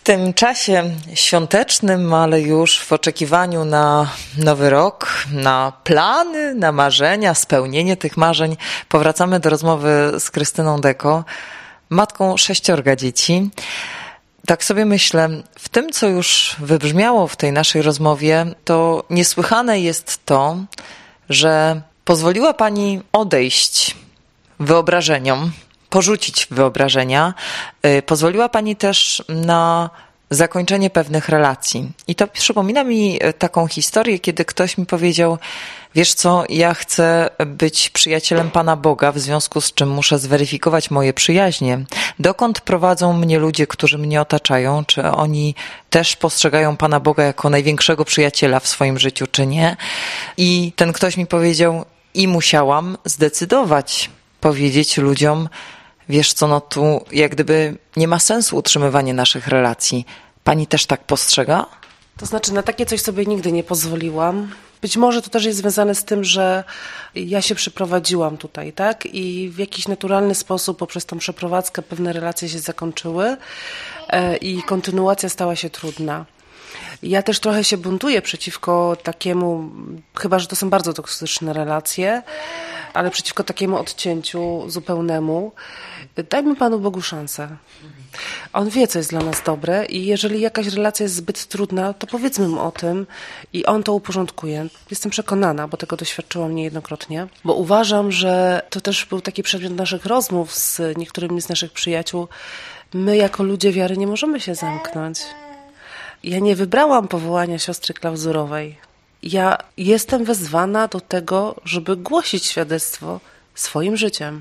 tym czasie świątecznym, ale już w oczekiwaniu na nowy rok, na plany, na marzenia, spełnienie tych marzeń, powracamy do rozmowy z Krystyną Deko, matką 6 dzieci. Tak sobie myślę, w tym, co już wybrzmiało w tej naszej rozmowie, to niesłychane jest to, że pozwoliła Pani odejść wyobrażeniom, porzucić wyobrażenia. Pozwoliła Pani też na zakończenie pewnych relacji. I to przypomina mi taką historię, kiedy ktoś mi powiedział: wiesz co, ja chcę być przyjacielem Pana Boga, w związku z czym muszę zweryfikować moje przyjaźnie. Dokąd prowadzą mnie ludzie, którzy mnie otaczają? Czy oni też postrzegają Pana Boga jako największego przyjaciela w swoim życiu, czy nie? I ten ktoś mi powiedział: i musiałam zdecydować, powiedzieć ludziom: wiesz co, no tu jak gdyby nie ma sensu utrzymywanie naszych relacji. Pani też tak postrzega? To znaczy, na takie coś sobie nigdy nie pozwoliłam. Być może to też jest związane z tym, że ja się przeprowadziłam tutaj, tak? I w jakiś naturalny sposób poprzez tą przeprowadzkę pewne relacje się zakończyły i kontynuacja stała się trudna. Ja też trochę się buntuję przeciwko takiemu, chyba że to są bardzo toksyczne relacje, ale przeciwko takiemu odcięciu zupełnemu. Dajmy Panu Bogu szansę. On wie, co jest dla nas dobre i jeżeli jakaś relacja jest zbyt trudna, to powiedzmy mu o tym i on to uporządkuje. Jestem przekonana, bo tego doświadczyłam niejednokrotnie, bo uważam, że to też był taki przedmiot naszych rozmów z niektórymi z naszych przyjaciół. My jako ludzie wiary nie możemy się zamknąć. Ja nie wybrałam powołania siostry klauzurowej. Ja jestem wezwana do tego, żeby głosić świadectwo swoim życiem,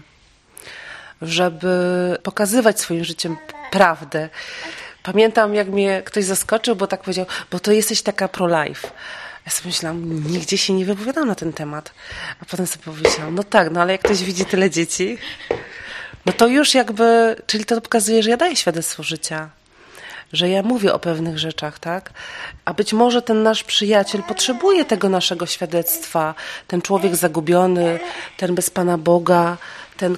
żeby pokazywać swoim życiem prawdę. Pamiętam, jak mnie ktoś zaskoczył, bo tak powiedział: bo to jesteś taka pro-life. Ja sobie myślałam, nigdzie się nie wypowiadam na ten temat. A potem sobie powiedziałam: no tak, no ale jak ktoś widzi tyle dzieci, no to już jakby, czyli to pokazuje, że ja daję świadectwo życia. Że ja mówię o pewnych rzeczach, tak? A być może ten nasz przyjaciel potrzebuje tego naszego świadectwa. Ten człowiek zagubiony, ten bez Pana Boga, ten,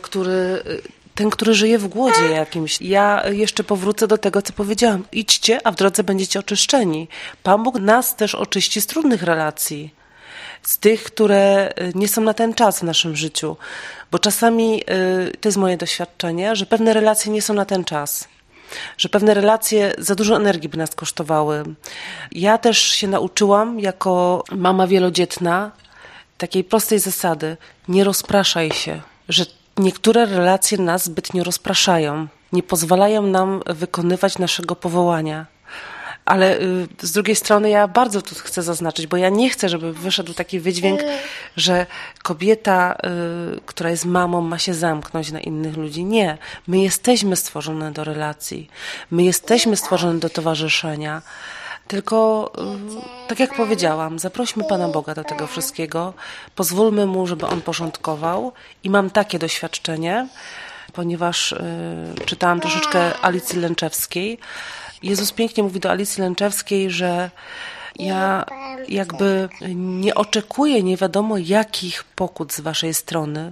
który żyje w głodzie jakimś. Ja jeszcze powrócę do tego, co powiedziałam. Idźcie, a w drodze będziecie oczyszczeni. Pan Bóg nas też oczyści z trudnych relacji. Z tych, które nie są na ten czas w naszym życiu. Bo czasami, to jest moje doświadczenie, że pewne relacje nie są na ten czas. Że pewne relacje za dużo energii by nas kosztowały. Ja też się nauczyłam jako mama wielodzietna takiej prostej zasady: nie rozpraszaj się, że niektóre relacje nas zbytnio rozpraszają, nie pozwalają nam wykonywać naszego powołania. Ale z drugiej strony ja bardzo tu chcę zaznaczyć, bo ja nie chcę, żeby wyszedł taki wydźwięk, że kobieta, która jest mamą, ma się zamknąć na innych ludzi. Nie. My jesteśmy stworzone do relacji. My jesteśmy stworzone do towarzyszenia. Tylko, tak jak powiedziałam, zaprośmy Pana Boga do tego wszystkiego. Pozwólmy Mu, żeby On porządkował. I mam takie doświadczenie, ponieważ czytałam troszeczkę Alicji Lęczewskiej. Jezus pięknie mówi do Alicji Lęczewskiej, że ja jakby nie oczekuję nie wiadomo jakich pokut z waszej strony.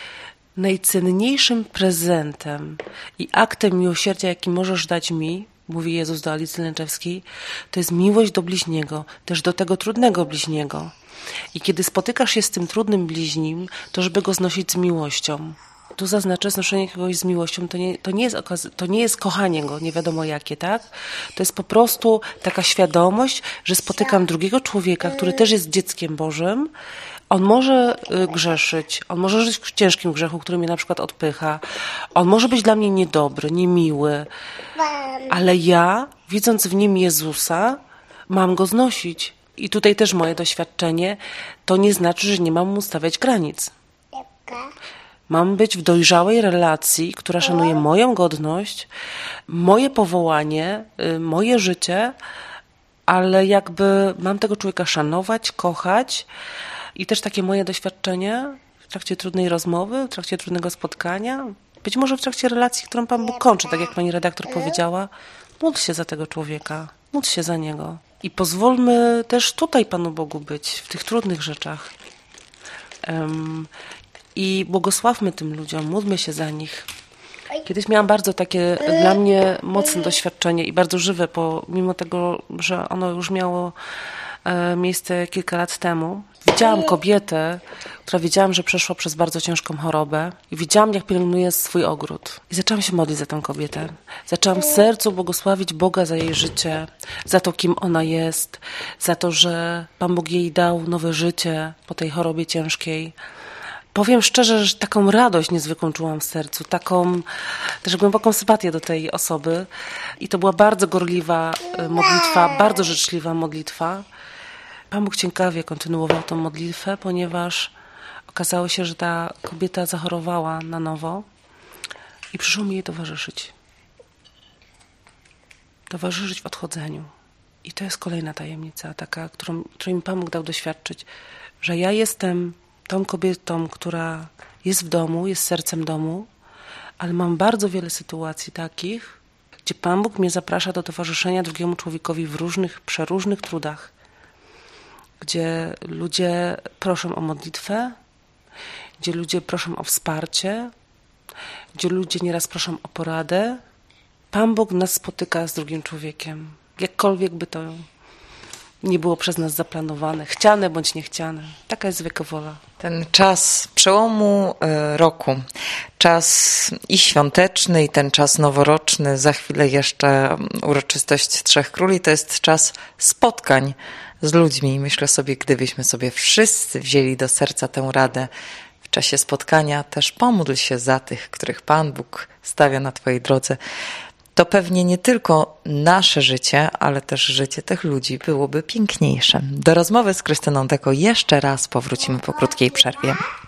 Najcenniejszym prezentem i aktem miłosierdzia, jaki możesz dać mi, mówi Jezus do Alicji Lęczewskiej, to jest miłość do bliźniego, też do tego trudnego bliźniego. I kiedy spotykasz się z tym trudnym bliźnim, to żeby go znosić z miłością. Tu zaznaczę, znoszenie kogoś z miłością to nie jest kochanie go, nie wiadomo jakie, tak? To jest po prostu taka świadomość, że spotykam drugiego człowieka, który też jest dzieckiem Bożym. On może grzeszyć, on może żyć w ciężkim grzechu, który mnie na przykład odpycha. On może być dla mnie niedobry, niemiły. Ale ja, widząc w nim Jezusa, mam go znosić. I tutaj też moje doświadczenie, to nie znaczy, że nie mam mu stawiać granic. Mam być w dojrzałej relacji, która szanuje moją godność, moje powołanie, moje życie, ale jakby mam tego człowieka szanować, kochać. I też takie moje doświadczenie w trakcie trudnej rozmowy, w trakcie trudnego spotkania, być może w trakcie relacji, którą Pan Bóg kończy, tak jak pani redaktor powiedziała, módl się za tego człowieka, módl się za niego. I pozwólmy też tutaj Panu Bogu być, w tych trudnych rzeczach. I błogosławmy tym ludziom, módlmy się za nich. Kiedyś miałam bardzo takie dla mnie mocne doświadczenie i bardzo żywe, mimo tego, że ono już miało miejsce kilka lat temu. Widziałam kobietę, która wiedziałam, że przeszła przez bardzo ciężką chorobę i widziałam, jak pielęgnuje swój ogród. I zaczęłam się modlić za tę kobietę. Zaczęłam w sercu błogosławić Boga za jej życie, za to, kim ona jest, za to, że Pan Bóg jej dał nowe życie po tej chorobie ciężkiej. Powiem szczerze, że taką radość niezwykłą czułam w sercu, taką też głęboką sympatię do tej osoby. I to była bardzo gorliwa modlitwa, bardzo życzliwa modlitwa. Pan Bóg ciekawie kontynuował tę modlitwę, ponieważ okazało się, że ta kobieta zachorowała na nowo i przyszło mi jej towarzyszyć. Towarzyszyć w odchodzeniu. I to jest kolejna tajemnica, taka, której mi Pan Bóg dał doświadczyć, że ja jestem tą kobietą, która jest w domu, jest sercem domu, ale mam bardzo wiele sytuacji takich, gdzie Pan Bóg mnie zaprasza do towarzyszenia drugiemu człowiekowi w przeróżnych trudach, gdzie ludzie proszą o modlitwę, gdzie ludzie proszą o wsparcie, gdzie ludzie nieraz proszą o poradę. Pan Bóg nas spotyka z drugim człowiekiem, jakkolwiek by to nie było przez nas zaplanowane, chciane bądź niechciane. Taka jest zwykła wola. Ten czas przełomu roku, czas i świąteczny, i ten czas noworoczny, za chwilę jeszcze uroczystość Trzech Króli, to jest czas spotkań z ludźmi. Myślę sobie, gdybyśmy sobie wszyscy wzięli do serca tę radę w czasie spotkania, też pomódl się za tych, których Pan Bóg stawia na Twojej drodze. To pewnie nie tylko nasze życie, ale też życie tych ludzi byłoby piękniejsze. Do rozmowy z Krystyną Deko jeszcze raz powrócimy po krótkiej przerwie.